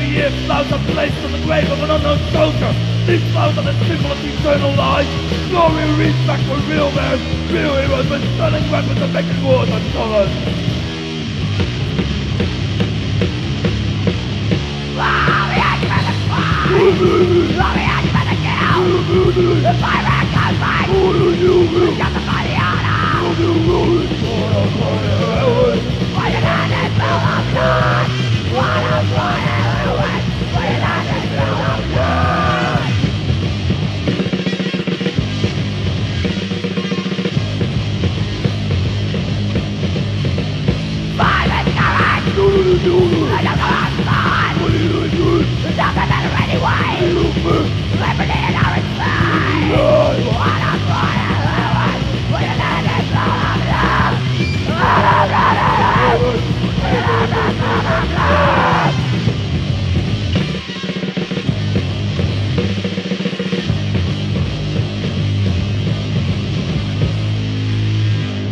every year flowers are placed on the grave of an unknown soldier. These flowers are the symbol of eternal life. Glory reads back for real men, real heroes with stunning weapons and making wars on dollars. The pirate comes back! We got the body on us! Why your land is full of blood? What a bloody ruin! Why your land is full of blood? Violence coming! I don't know how to start! Nothing better anyway! Liberty and